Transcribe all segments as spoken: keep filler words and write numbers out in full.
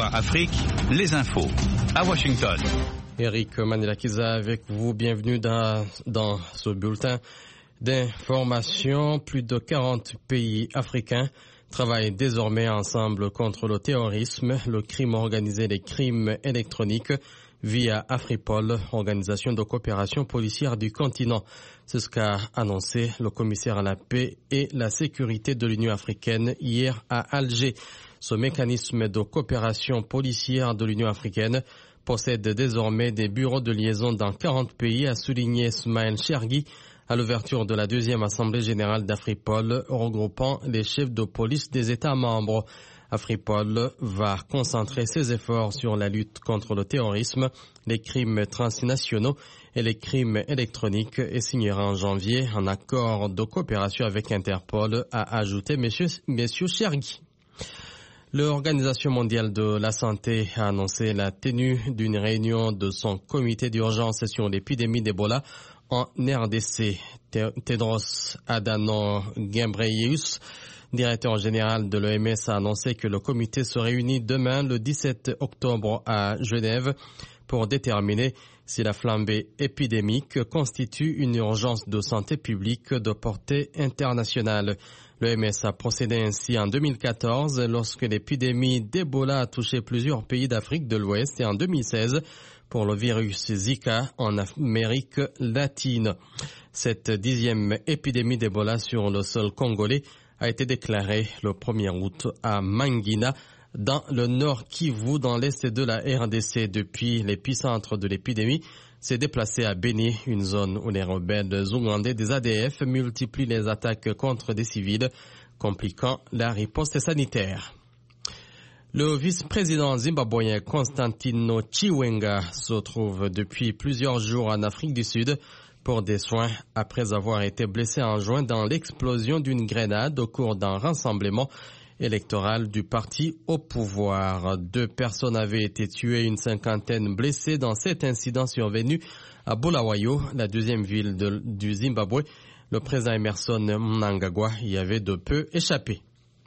A Afrique, les infos. À Washington. Eric Manilakiza avec vous. Bienvenue dans, dans ce bulletin d'information. Plus de quarante pays africains travaillent désormais ensemble contre le terrorisme, le crime organisé et les crimes électroniques via Afripol, organisation de coopération policière du continent. C'est ce qu'a annoncé le commissaire à la paix et la sécurité de l'Union africaine hier à Alger. Ce mécanisme de coopération policière de l'Union africaine possède désormais des bureaux de liaison dans quarante pays, a souligné Ismaël Chergui à l'ouverture de la deuxième assemblée générale d'Afripol, regroupant les chefs de police des États membres. Afripol va concentrer ses efforts sur la lutte contre le terrorisme, les crimes transnationaux et les crimes électroniques et signera en janvier un accord de coopération avec Interpol, a ajouté M. Chergui. L'Organisation mondiale de la santé a annoncé la tenue d'une réunion de son comité d'urgence sur l'épidémie d'Ebola en R D C. Tedros Adhanom Ghebreyesus, directeur général de l'O M S, a annoncé que le comité se réunit demain, le dix-sept octobre, à Genève pour déterminer si la flambée épidémique constitue une urgence de santé publique de portée internationale. L'O M S a procédé ainsi en deux mille quatorze lorsque l'épidémie d'Ebola a touché plusieurs pays d'Afrique de l'Ouest et en deux mille seize pour le virus Zika en Amérique latine. Cette dixième épidémie d'Ebola sur le sol congolais a été déclarée le premier août à Mangina, dans le nord Kivu, dans l'est de la R D C. Depuis l'épicentre de l'épidémie, s'est déplacé à Béni, une zone où les rebelles ougandais des A D F multiplient les attaques contre des civils, compliquant la riposte sanitaire. Le vice-président zimbabwéen Constantino Chiwenga se trouve depuis plusieurs jours en Afrique du Sud pour des soins après avoir été blessé en juin dans l'explosion d'une grenade au cours d'un rassemblement électoral du parti au pouvoir. Deux personnes avaient été tuées et une cinquantaine blessées dans cet incident survenu à Bulawayo, la deuxième ville de, du Zimbabwe. Le président Emerson Mnangagwa y avait de peu échappé.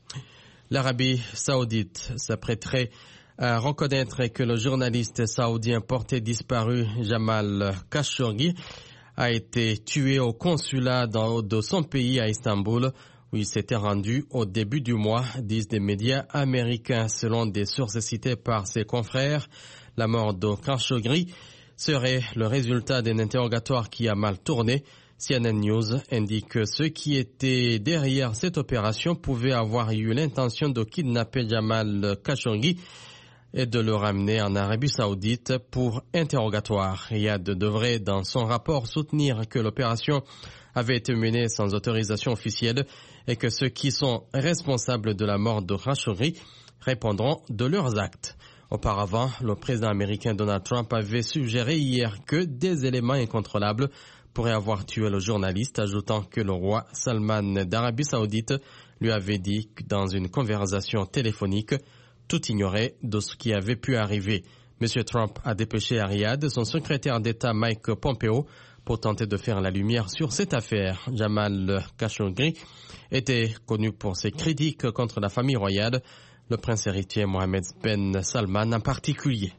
L'Arabie saoudite s'apprêterait à reconnaître que le journaliste saoudien porté disparu Jamal Khashoggi a été tué au consulat de son pays à Istanbul, où il s'était rendu au début du mois, disent des médias américains. Selon des sources citées par ses confrères, la mort de Khashoggi serait le résultat d'un interrogatoire qui a mal tourné. C N N News indique que ceux qui étaient derrière cette opération pouvaient avoir eu l'intention de kidnapper Jamal Khashoggi et de le ramener en Arabie Saoudite pour interrogatoire. Riyad devrait, dans son rapport, soutenir que l'opération avait été menée sans autorisation officielle et que ceux qui sont responsables de la mort de Khashoggi répondront de leurs actes. Auparavant, le président américain Donald Trump avait suggéré hier que des éléments incontrôlables pourraient avoir tué le journaliste, ajoutant que le roi Salman d'Arabie Saoudite lui avait dit dans une conversation téléphonique tout ignorait de ce qui avait pu arriver. M. Trump a dépêché à Riyad son secrétaire d'État Mike Pompeo pour tenter de faire la lumière sur cette affaire. Jamal Khashoggi était connu pour ses critiques contre la famille royale, le prince héritier Mohammed Ben Salman en particulier.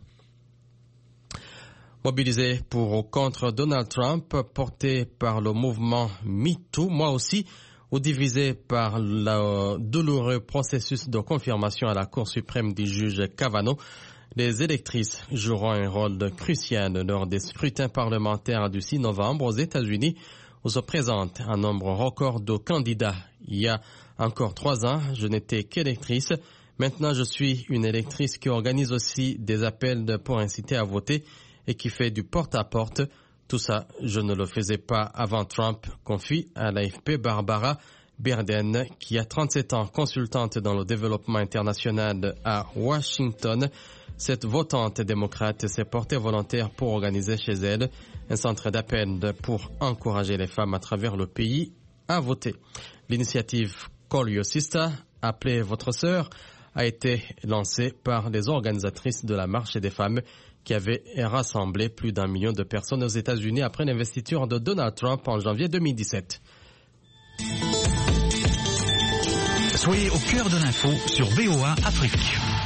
Mobilisé pour ou contre Donald Trump, porté par le mouvement MeToo, moi aussi, ou divisé par le douloureux processus de confirmation à la Cour suprême du juge Kavanaugh, les électrices joueront un rôle crucial lors des scrutins parlementaires du six novembre aux États-Unis, où se présente un nombre record de candidats. Il y a encore trois ans, je n'étais qu'électrice. Maintenant, je suis une électrice qui organise aussi des appels pour inciter à voter et qui fait du porte-à-porte. Tout ça, je ne le faisais pas avant Trump, confie à l'A F P Barbara Berden, qui a trente-sept ans, consultante dans le développement international à Washington. Cette votante démocrate s'est portée volontaire pour organiser chez elle un centre d'appel pour encourager les femmes à travers le pays à voter. L'initiative Call Your Sister, appelez votre sœur, a été lancée par les organisatrices de la marche des femmes qui avait rassemblé plus d'un million de personnes aux États-Unis après l'investiture de Donald Trump en janvier deux mille dix-sept. Soyez au cœur de l'info sur V O A Afrique.